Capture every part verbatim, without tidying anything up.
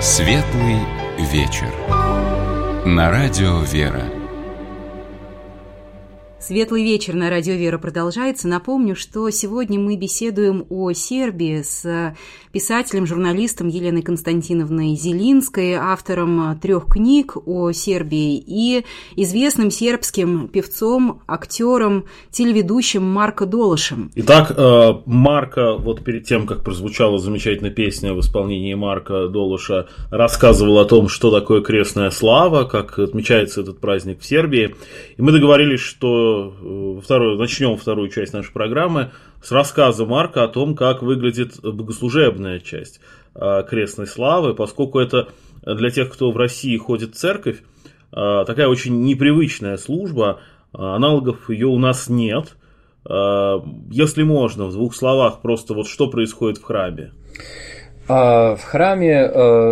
Светлый вечер. На радио «Вера». Светлый вечер на радио «Вера» продолжается. Напомню, что сегодня мы беседуем о Сербии с писателем, журналистом Еленой Константиновной Зелинской, автором трех книг о Сербии, и известным сербским певцом, актером, телеведущим Марко Долошем. Итак, Марко, вот перед тем, как прозвучала замечательная песня в исполнении Марко Долоша, рассказывал о том, что такое крестная слава, как отмечается этот праздник в Сербии. И мы договорились, что Вторую, начнем вторую часть нашей программы с рассказа Марка о том, как выглядит богослужебная часть крестной славы, поскольку это для тех, кто в России ходит в церковь, такая очень непривычная служба, аналогов ее у нас нет. Если можно, в двух словах, просто вот что происходит в храме? В храме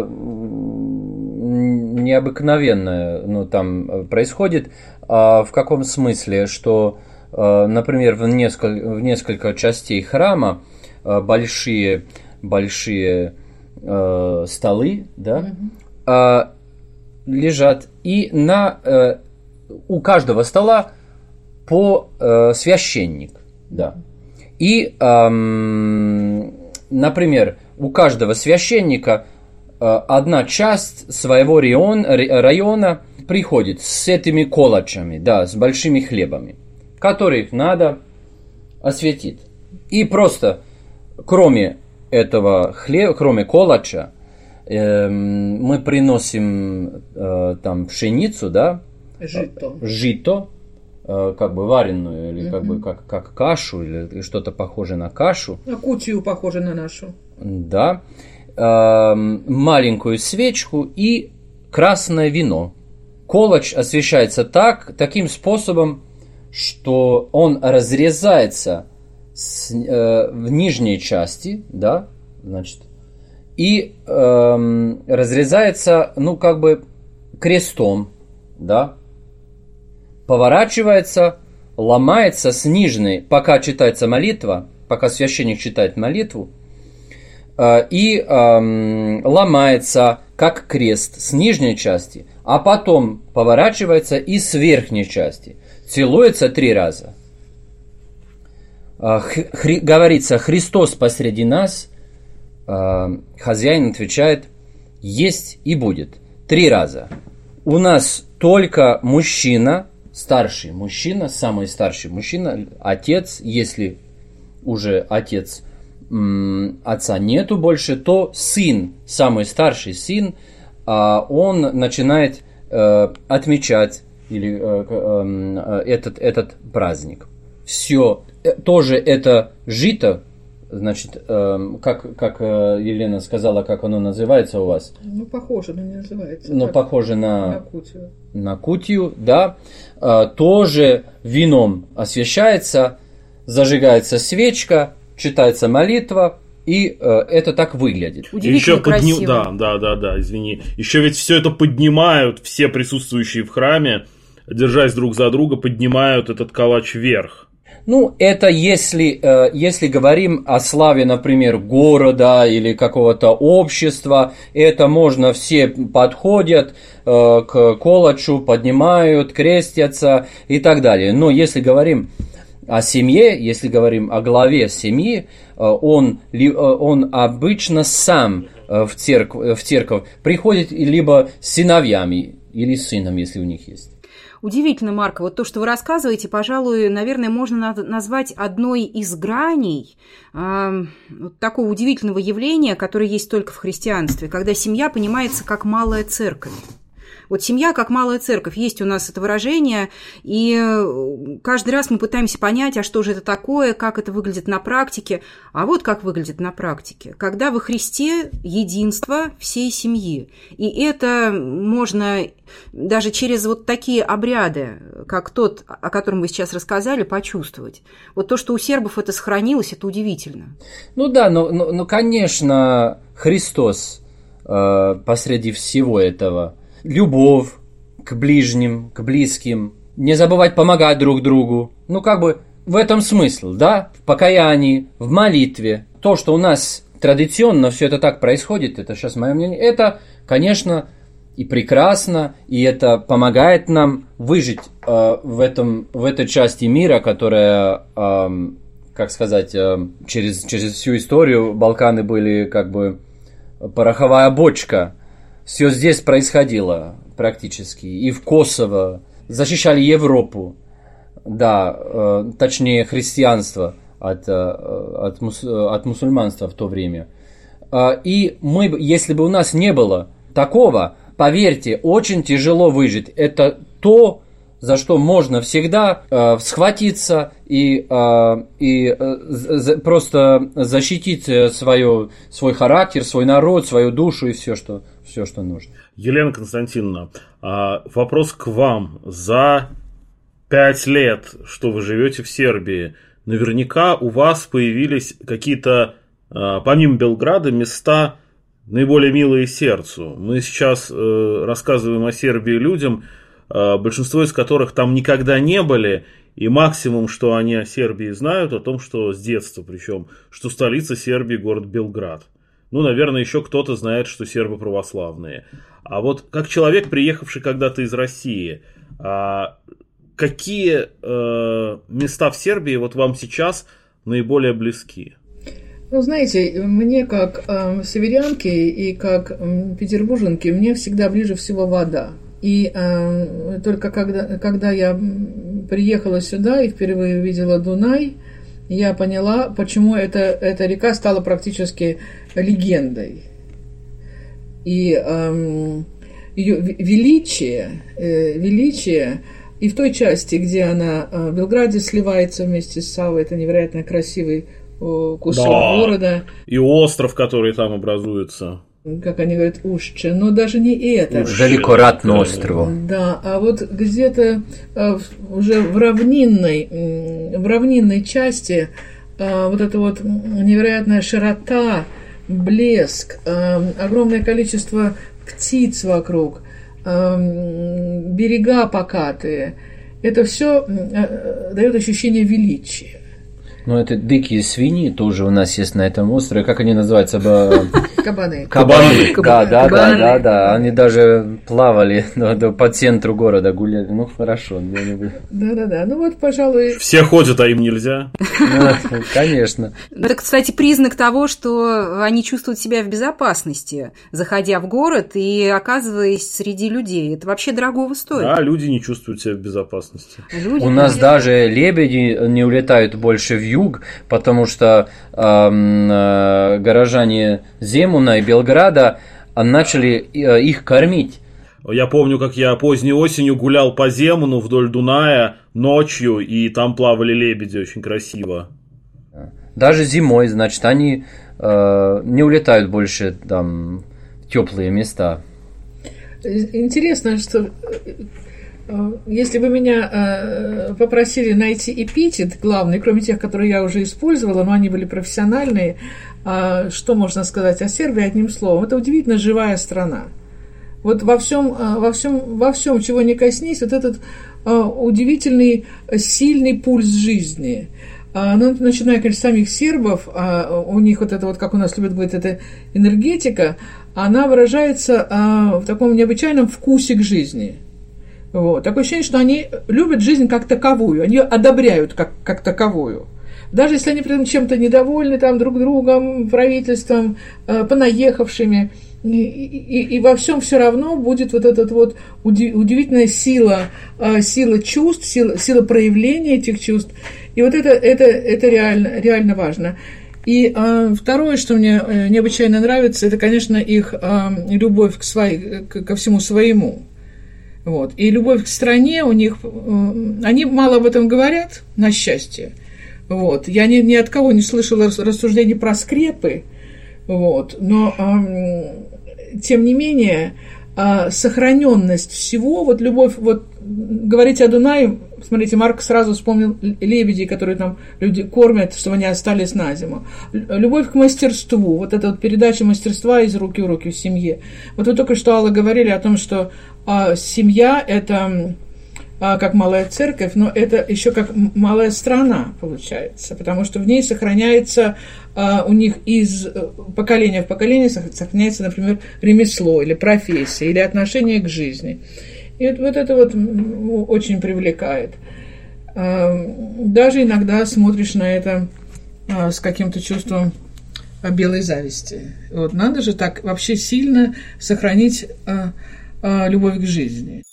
необыкновенное, ну, там происходит. В каком смысле? Что, например, в несколько, в несколько частей храма большие, большие э, столы, да, mm-hmm. лежат, и на, э, у каждого стола по э, священник. Да. И, э, например, у каждого священника э, одна часть своего район, района приходит с этими колочами, да, с большими хлебами, которых надо осветить. И просто, кроме этого хлеба, кроме колоча, э, мы приносим э, там пшеницу, да, жито, жито э, как бы вареную, или как бы как, как кашу, или что-то похожее на кашу. На кутию похоже на нашу. Да. Э, маленькую свечку и красное вино. Колоч освещается так, таким способом, что он разрезается с, э, в нижней части, да, значит, и э, разрезается, ну, как бы крестом, да, поворачивается, ломается с нижней, пока читается молитва, пока священник читает молитву, э, и э, ломается как крест с нижней части, а потом поворачивается и с верхней части. Целуется три раза. Хри, говорится, Христос посреди нас. Хозяин отвечает, есть и будет. Три раза. У нас только мужчина, старший мужчина, самый старший мужчина, отец, если уже отец, отца нету больше, то сын, самый старший сын, он начинает отмечать или этот, этот праздник. Все, тоже это жито, значит, как, как Елена сказала, как оно называется у вас? Ну, похоже, но не называется. Ну, похоже на, на кутию. На кутию, да. Тоже вином освещается, зажигается свечка, читается молитва, и э, это так выглядит. Удивительно еще красиво. Подни... Да, да, да, да, извини. Еще ведь все это поднимают, все присутствующие в храме, держась друг за друга, поднимают этот калач вверх. Ну, это если, э, если говорим о славе, например, города или какого-то общества, это можно, все подходят э, к колочу, поднимают, крестятся и так далее. Но если говорим о семье, если говорим о главе семьи, он, он обычно сам в церковь, в церковь приходит либо с сыновьями или с сыном, если у них есть. Удивительно, Марко, вот то, что вы рассказываете, пожалуй, наверное, можно назвать одной из граней э, вот такого удивительного явления, которое есть только в христианстве, когда семья понимается как малая церковь. Вот семья как малая церковь, есть у нас это выражение, и каждый раз мы пытаемся понять, а что же это такое, как это выглядит на практике. А вот как выглядит на практике. Когда во Христе единство всей семьи. И это можно даже через вот такие обряды, как тот, о котором вы сейчас рассказали, почувствовать. Вот то, что у сербов это сохранилось, это удивительно. Ну да, но, но, но конечно, Христос э, посреди всего этого. Любовь к ближним, к близким, не забывать помогать друг другу. Ну, как бы в этом смысл, да? В покаянии, в молитве. То, что у нас традиционно все это так происходит, это сейчас мое мнение, это конечно, и прекрасно, и это помогает нам выжить э, в, этом, в этой части мира, которая, э, как сказать, э, через, через всю историю Балканы были как бы пороховая бочка. Все здесь происходило практически. И в Косово защищали Европу, да, э, точнее христианство от, э, от, мус, от мусульманства в то время. Э, и мы, если бы у нас не было такого, поверьте, очень тяжело выжить. Это то, за что можно всегда э, схватиться и, э, и э, за, просто защитить свое, свой характер, свой народ, свою душу и все, что, все, что нужно. Елена Константиновна, э, вопрос к вам. За пять лет, что вы живете в Сербии, наверняка у вас появились какие-то, э, помимо Белграда, места наиболее милые сердцу. Мы сейчас э, рассказываем о Сербии людям, э, большинство из которых там никогда не были, и максимум, что они о Сербии знают, о том, что с детства, причем, что столица Сербии город Белград. Ну, наверное, еще кто-то знает, что сербы православные. А вот как человек, приехавший когда-то из России, э, какие э, места в Сербии вот вам сейчас наиболее близки? Ну, знаете, мне как э, северянке и как э, петербурженке, мне всегда ближе всего вода. И э, только когда, когда я приехала сюда и впервые увидела Дунай, я поняла, почему это, эта река стала практически легендой. И э, ее величие, э, величие, и в той части, где она э, в Белграде сливается вместе с Савой, это невероятно красивый кусок да. города. И остров, который там образуется. Как они говорят, Ушче. Но даже не это. Ушче. Далекоратный остров. Да, а вот где-то уже в равнинной, в равнинной части вот эта вот невероятная широта, блеск, огромное количество птиц вокруг, берега покатые. Это все дает ощущение величия. Ну, это дикие свиньи тоже у нас есть на этом острове. Как они называются? Кабаны. Кабаны. Да, да, да, да, да. Они даже плавали по центру города, гуляли. Ну, хорошо. Да, да, да. Ну вот, пожалуй. Все ходят, а им нельзя. Ну, конечно. Это, кстати, признак того, что они чувствуют себя в безопасности, заходя в город и оказываясь среди людей. Это вообще дорогого стоит. Да, люди не чувствуют себя в безопасности. Люди у нас даже лебеди не улетают больше в юг, потому что э, э, горожане Земуна и Белграда начали э, их кормить. Я помню, как я поздней осенью гулял по Земуну вдоль Дуная ночью, и там плавали лебеди, очень красиво. Даже зимой, значит, они э, не улетают больше там, в теплые места. Интересно, что если бы меня э, попросили найти эпитет главный, кроме тех, которые я уже использовала, но они были профессиональные, э, что можно сказать о Сербии одним словом? Это удивительно живая страна. Вот во всем, э, во всем, во всем, чего не коснись, вот этот э, удивительный, сильный пульс жизни. Э, ну, начиная, конечно, с самих сербов, э, у них вот это вот, как у нас любят говорить, эта энергетика, она выражается э, в таком необычайном вкусе к жизни. Вот. Такое ощущение, что они любят жизнь как таковую, они ее одобряют как, как таковую. Даже если они при этом чем-то недовольны там, друг другом, правительством, э, понаехавшими, и, и, и во всем все равно будет вот эта вот удивительная сила, э, сила чувств, сила, сила проявления этих чувств. И вот это, это, это реально, реально важно. И э, второе, что мне э, необычайно нравится, это, конечно, их э, любовь к своей, к, ко всему своему. Вот. И любовь к стране у них, они мало об этом говорят, на счастье. Вот. Я ни, ни от кого не слышала рассуждений про скрепы, вот. Но э, тем не менее э, сохраненность всего, вот любовь, вот говорить о Дунае, смотрите, Марк сразу вспомнил лебедей, которые там люди кормят, чтобы они остались на зиму. Любовь к мастерству, вот эта вот передача мастерства из руки в руки в семье. Вот вы только что, Алла, говорили о том, что а, семья – это как малая церковь, но это еще как малая страна получается, потому что в ней сохраняется у них из поколения в поколение сохраняется, например, ремесло или профессия, или отношение к жизни. И вот, вот это вот очень привлекает. Даже иногда смотришь на это с каким-то чувством белой зависти. Вот, надо же так вообще сильно сохранить любовь к жизни.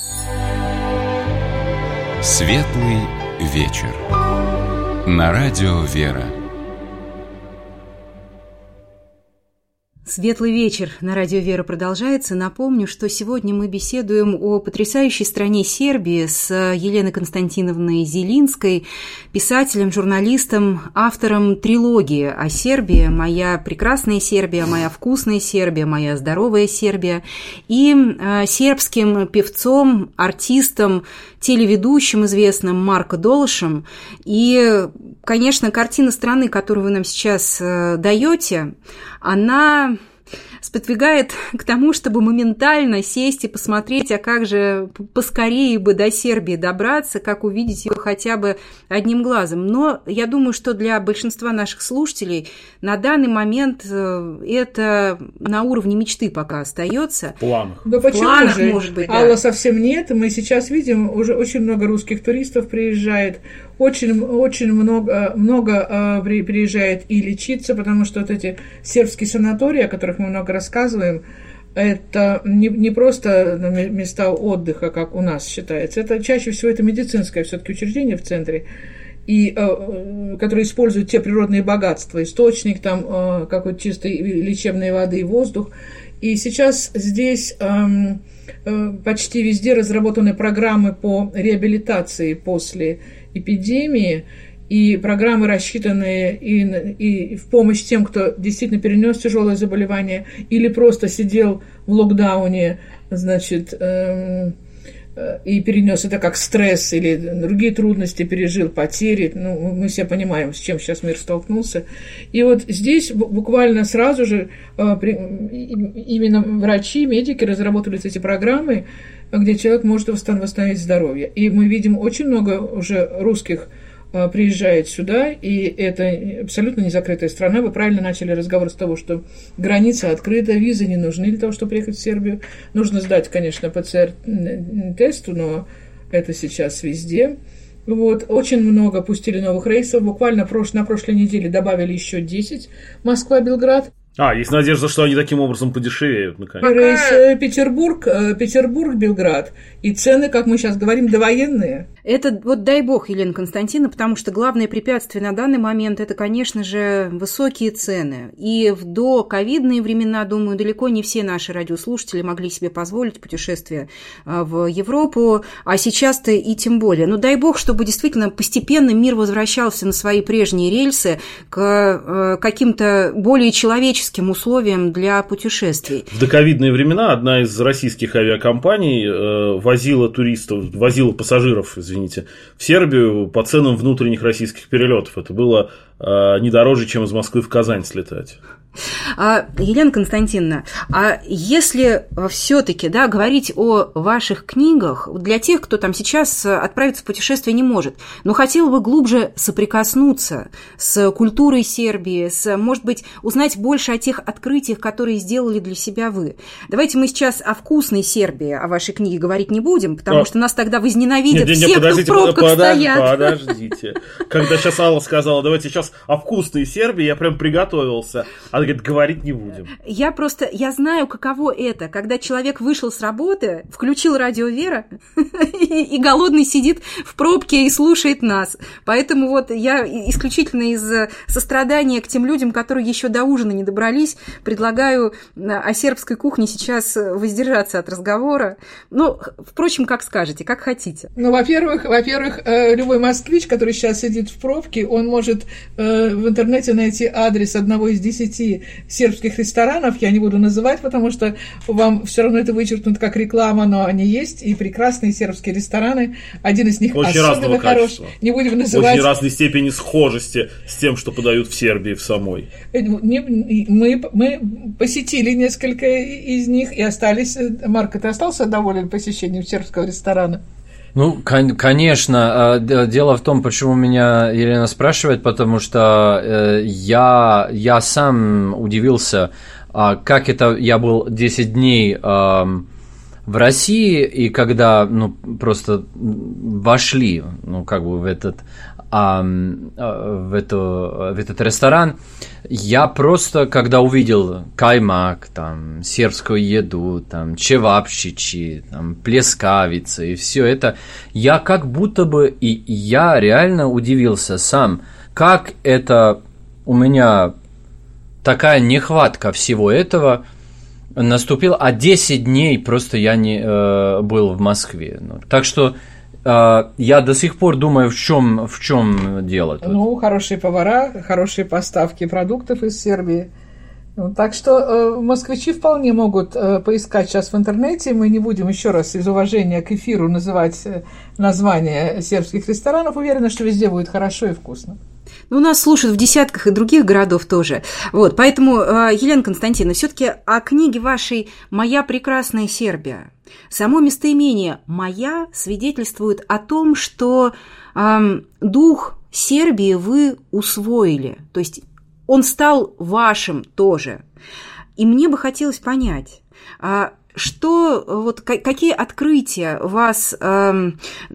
Светлый вечер. На радио «Вера». Светлый вечер на радио «Вера» продолжается. Напомню, что сегодня мы беседуем о потрясающей стране Сербии с Еленой Константиновной Зелинской, писателем, журналистом, автором трилогии о Сербии «Моя прекрасная Сербия», «Моя вкусная Сербия», «Моя здоровая Сербия» и э, сербским певцом, артистом, телеведущим известным Марко Долошем. И, конечно, картина страны, которую вы нам сейчас э, даете, она сподвигает к тому, чтобы моментально сесть и посмотреть, а как же поскорее бы до Сербии добраться, как увидеть ее хотя бы одним глазом. Но я думаю, что для большинства наших слушателей на данный момент это на уровне мечты пока остается. В планах. Да почему планах, же? Может быть, Алла, да. Совсем нет. Мы сейчас видим, уже очень много русских туристов приезжает. Очень, очень много, много приезжает и лечиться, потому что вот эти сербские санатории, о которых мы много рассказываем, это не, не просто места отдыха, как у нас считается, это чаще всего это медицинское все-таки учреждение в центре, и, э, которые используют те природные богатства, источник там э, какой-то чистой лечебной воды и воздух. И сейчас здесь э, э, почти везде разработаны программы по реабилитации после эпидемии, и программы, рассчитанные и, и в помощь тем, кто действительно перенес тяжелое заболевание или просто сидел в локдауне, значит, э, э, и перенес это как стресс или другие трудности, пережил потери. Ну, мы все понимаем, с чем сейчас мир столкнулся. И вот здесь буквально сразу же э, при, именно врачи, медики разработали эти программы, где человек может восстановить здоровье. И мы видим очень много уже русских приезжает сюда, и это абсолютно не закрытая страна. Вы правильно начали разговор с того, что граница открыта, визы не нужны для того, чтобы приехать в Сербию. Нужно сдать, конечно, ПЦР-тест, но это сейчас везде. Вот. Очень много пустили новых рейсов. Буквально на прошлой неделе добавили еще десять Москва-Белград. А, есть надежда, что они таким образом подешевеют, наконец. Рейс Петербург, Петербург, Белград. И цены, как мы сейчас говорим, довоенные. Это вот дай бог, Елена Константиновна, потому что главное препятствие на данный момент – это, конечно же, высокие цены. И в доковидные времена, думаю, далеко не все наши радиослушатели могли себе позволить путешествие в Европу, а сейчас-то и тем более. Но дай бог, чтобы действительно постепенно мир возвращался на свои прежние рельсы к каким-то более человеческим условиям для путешествий. В доковидные времена одна из российских авиакомпаний э, возила туристов, возила пассажиров, извините, в Сербию по ценам внутренних российских перелетов. Это было э, не дороже, чем из Москвы в Казань слетать. А, Елена Константиновна, а если все-таки, да, говорить о ваших книгах для тех, кто там сейчас отправиться в путешествие не может, но хотел бы глубже соприкоснуться с культурой Сербии, с, может быть, узнать больше о тех открытиях, которые сделали для себя вы. Давайте мы сейчас о вкусной Сербии, о вашей книге говорить не будем, потому а... что нас тогда возненавидят не, не, не, все, кто в пробках подожди, стоят. Подождите. Когда сейчас Алла сказала, давайте сейчас о вкусной Сербии, я прям приготовился. Она говорит, говорить не будем. Я просто, я знаю, каково это, когда человек вышел с работы, включил радио «Вера» и голодный сидит в пробке и слушает нас. Поэтому вот я исключительно из сострадания к тем людям, которые еще до ужина не добрались, предлагаю о сербской кухне сейчас воздержаться от разговора. Ну, впрочем, как скажете, как хотите. Ну, во-первых, во-первых, любой москвич, который сейчас сидит в пробке, он может в интернете найти адрес одного из десяти сербских ресторанов, я не буду называть, потому что вам все равно это вычеркнут как реклама, но они есть, и прекрасные сербские рестораны, один из них очень особенно хорош, не будем называть. Очень разной степени схожести с тем, что подают в Сербии в самой. Мы, мы посетили несколько из них и остались. Марко, ты остался доволен посещением сербского ресторана? Ну, кон- конечно. Дело в том, почему меня Елена спрашивает, потому что э, я, я сам удивился, э, как это я был десять дней э, в России, и когда ну, просто вошли ну, как бы в этот, э, в, эту, в этот ресторан, я просто, когда увидел каймак, там, сербскую еду, там, чевапчичи, там, плескавицы и все это, я как будто бы, и я реально удивился сам, как это у меня такая нехватка всего этого наступила, а десять дней просто я не э, был в Москве. Ну, так что я до сих пор думаю, в чем, в чем дело тут. Ну, хорошие повара, хорошие поставки продуктов из Сербии. Так что э, москвичи вполне могут э, поискать сейчас в интернете. Мы не будем еще раз из уважения к эфиру называть э, названия сербских ресторанов. Уверена, что везде будет хорошо и вкусно. Ну, нас слушают в десятках и других городов тоже. Вот, поэтому, Елена Константиновна, все-таки о книге вашей «Моя прекрасная Сербия». Само местоимение «моя» свидетельствует о том, что э, дух Сербии вы усвоили, то есть он стал вашим тоже. И мне бы хотелось понять, э, что, вот, какие открытия вас э,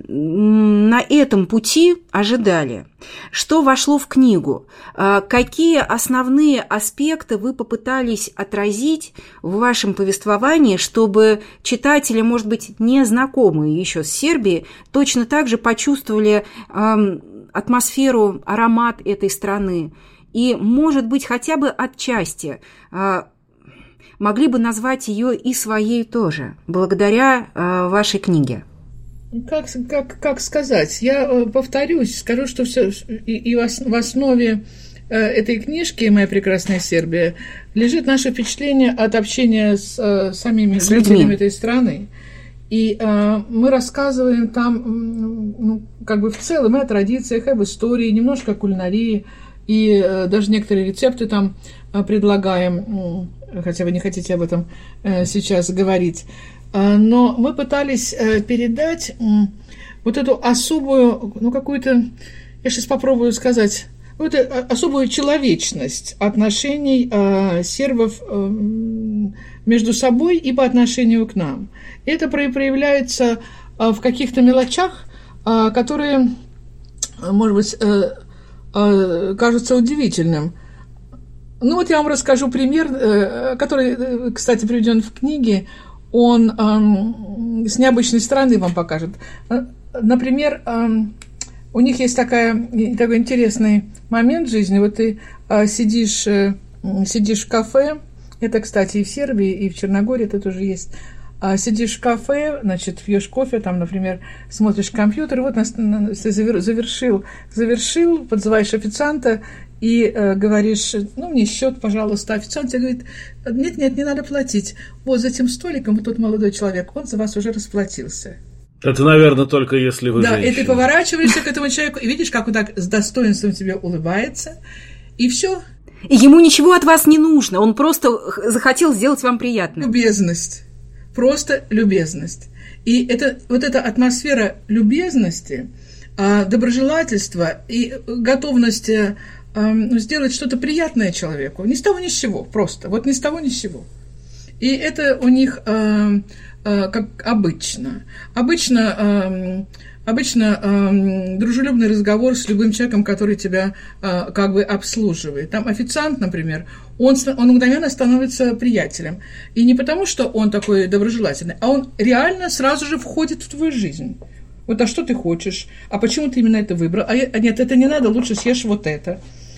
на этом пути ожидали? Что вошло в книгу? Э, какие основные аспекты вы попытались отразить в вашем повествовании, чтобы читатели, может быть, не знакомые еще с Сербией, точно так же почувствовали э, атмосферу, аромат этой страны? И, может быть, хотя бы отчасти э, могли бы назвать ее и своей тоже, благодаря э, вашей книге? Как, как, как сказать? Я э, повторюсь, скажу, что все, и, и в основе э, этой книжки «Моя прекрасная Сербия» лежит наше впечатление от общения с э, самими с жителями этой страны. И э, мы рассказываем там, ну, как бы в целом, и о традициях, и об истории, немножко о кулинарии, и э, даже некоторые рецепты там э, предлагаем, хотя вы не хотите об этом э, сейчас говорить. Э, но мы пытались э, передать э, вот эту особую, ну, какую-то, я сейчас попробую сказать, вот эту особую человечность отношений э, сербов э, между собой и по отношению к нам. И это проявляется э, в каких-то мелочах, э, которые, может быть, э, э, кажутся удивительным. Ну вот я вам расскажу пример, который, кстати, приведен в книге. Он э, с необычной стороны вам покажет. Например, э, у них есть такая, такой интересный момент в жизни. Вот ты э, сидишь, э, сидишь в кафе. Это, кстати, и в Сербии, и в Черногории это тоже есть. А сидишь в кафе, значит, пьешь кофе, там, например, смотришь компьютер, вот ты завершил, завершил, подзываешь официанта и э, говоришь, ну, мне счет, пожалуйста. Официант тебе говорит, нет-нет, не надо платить. Вот за этим столиком вот тот молодой человек, он за вас уже расплатился. Это, наверное, только если вы да, женщина. И ты поворачиваешься к этому человеку и видишь, как он так с достоинством тебе улыбается, и все. И ему ничего от вас не нужно, он просто захотел сделать вам приятно. Любезность. Просто любезность. И это, вот эта атмосфера любезности, доброжелательства и готовности сделать что-то приятное человеку, ни с того ни с сего, просто, вот ни с того ни с сего. И это у них как обычно. Обычно, обычно дружелюбный разговор с любым человеком, который тебя как бы обслуживает. Там официант, например, он, он мгновенно становится приятелем. И не потому, что он такой доброжелательный, а он реально сразу же входит в твою жизнь. Вот, а что ты хочешь? А почему ты именно это выбрал? А, я, а нет, это не надо, лучше съешь вот это.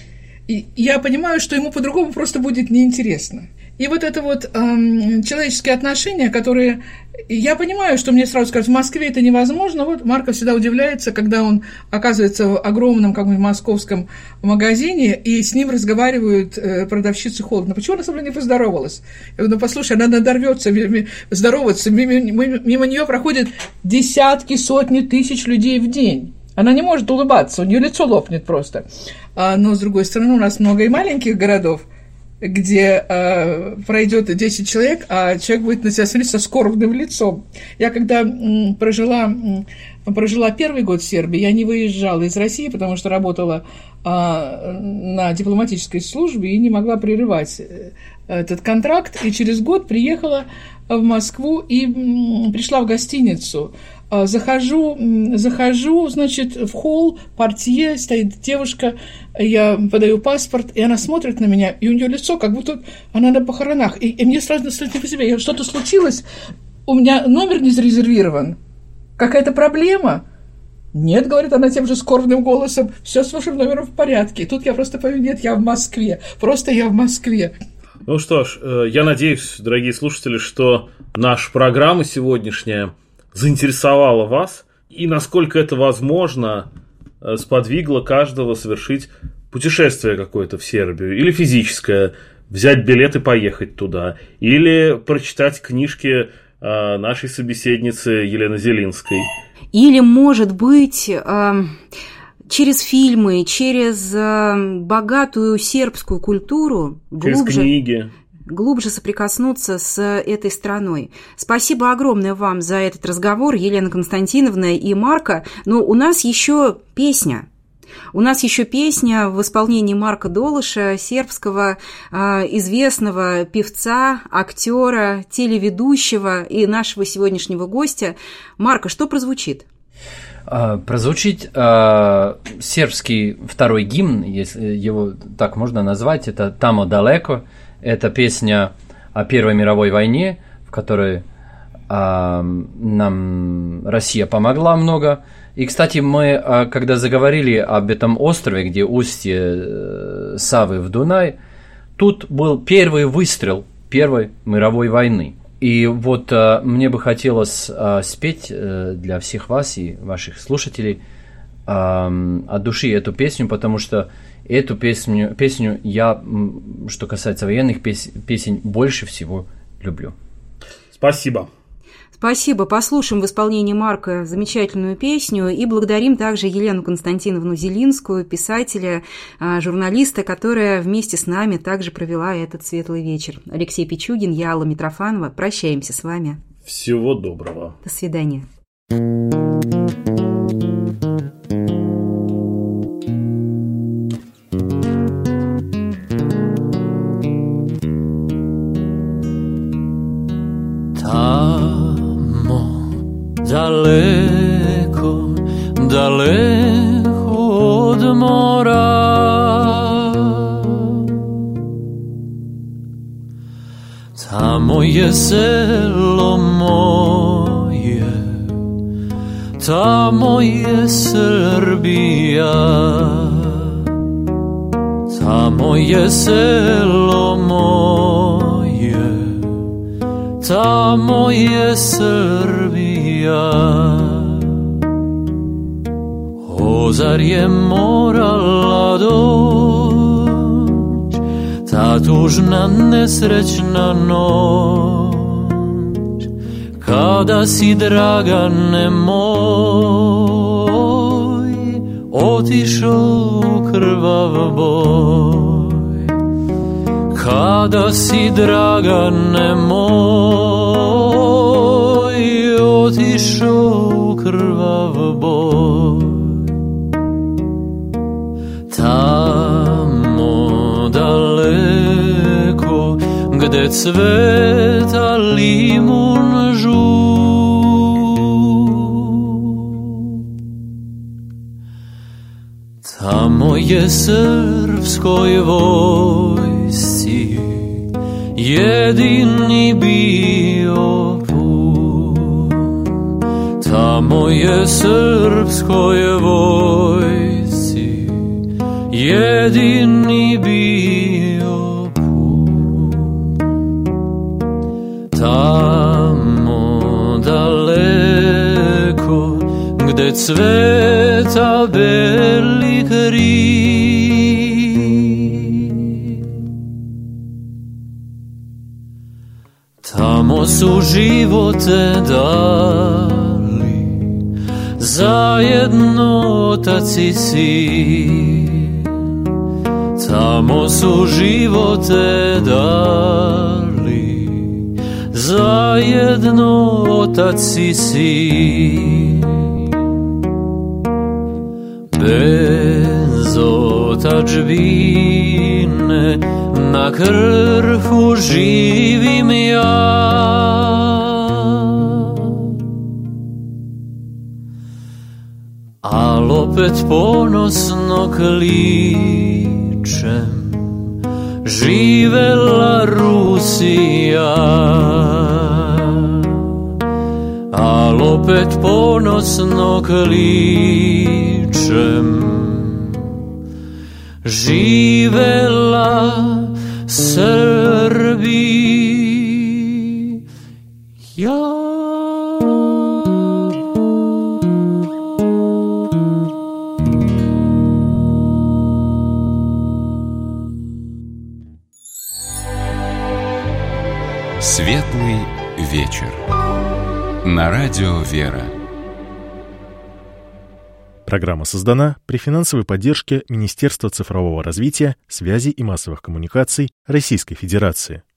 И я понимаю, что ему по-другому просто будет неинтересно. И вот это вот эм, человеческие отношения, которые... Я понимаю, что мне сразу скажут, в Москве это невозможно. Вот Марко всегда удивляется, когда он оказывается в огромном каком-нибудь московском магазине, и с ним разговаривают э, продавщицы холодно. Почему она со мной не поздоровалась? Я говорю, ну, послушай, она надорвется здороваться. Мимо, мимо нее проходят десятки, сотни тысяч людей в день. Она не может улыбаться, у нее лицо лопнет просто. А, но, с другой стороны, у нас много и маленьких городов, где э, пройдет десять человек, а человек будет на тебя смотреть со скорбным лицом. Я когда м, прожила м, прожила первый год в Сербии, я не выезжала из России, потому что работала а, на дипломатической службе и не могла прерывать этот контракт. И через год приехала в Москву и пришла в гостиницу. Захожу, захожу, значит, в холл, портье, стоит девушка, я подаю паспорт, и она смотрит на меня, и у нее лицо, как будто она на похоронах. И, и мне сразу стало по себе, что-то случилось, у меня номер не зарезервирован. Какая-то проблема? Нет, говорит она тем же скорбным голосом, все с вашим номером в порядке. И тут я просто говорю, нет, я в Москве, просто я в Москве. Ну что ж, я надеюсь, дорогие слушатели, что наша программа сегодняшняя заинтересовала вас и, насколько это возможно, сподвигло каждого совершить путешествие какое-то в Сербию, или физическое, взять билет и поехать туда, или прочитать книжки нашей собеседницы Елены Зелинской. Или, может быть, через фильмы, через богатую сербскую культуру, через глубже, книги. глубже соприкоснуться с этой страной. Спасибо огромное вам за этот разговор, Елена Константиновна и Марко. Но у нас еще песня. У нас еще песня в исполнении Марка Долоша, сербского известного певца, актера, телеведущего и нашего сегодняшнего гостя. Марко, что прозвучит? Прозвучит э, сербский второй гимн, если его так можно назвать, это «Тамо далеко». Это песня о Первой мировой войне, в которой э, нам Россия помогла много. И, кстати, мы, когда заговорили об этом острове, где устье Савы в Дунай, тут был первый выстрел Первой мировой войны. И вот мне бы хотелось спеть для всех вас и ваших слушателей от души эту песню, потому что эту песню, песню я, что касается военных песен, больше всего люблю. Спасибо. Спасибо. Послушаем в исполнении Марка замечательную песню и благодарим также Елену Константиновну Зелинскую, писателя, журналиста, которая вместе с нами также провела этот светлый вечер. Алексей Пичугин, я, Алла Митрофанова. Прощаемся с вами. Всего доброго. До свидания. Daleko, daleko od mora, tamo je selo moje, tamo je Srbija, tamo je selo moje, tamo je Srbija. Ozarje morala doć, ta tužna nesrećna noć, kada si, Dragane moj, otišao u krvav boj. Kada si, Dragane moj, otišao u krvav boj. Tamo daleko, gde cveta limun žut, tamo je srpskoj vojsci jedini bio put. Tamo je srpskoj vojsci jedini bio put. Tamo daleko, gde cveta beli križ, tamo su živote dali zajedno otac i sin. Tamo su živote dali zajedno otac i sin. tadžbine, na krfu živim ja. Al opet ponosno kličem, živela Rusija. Al opet ponosno kličem, živela Srbija. Светлый вечер. На радио «Вера». Программа создана при финансовой поддержке Министерства цифрового развития, связи и массовых коммуникаций Российской Федерации.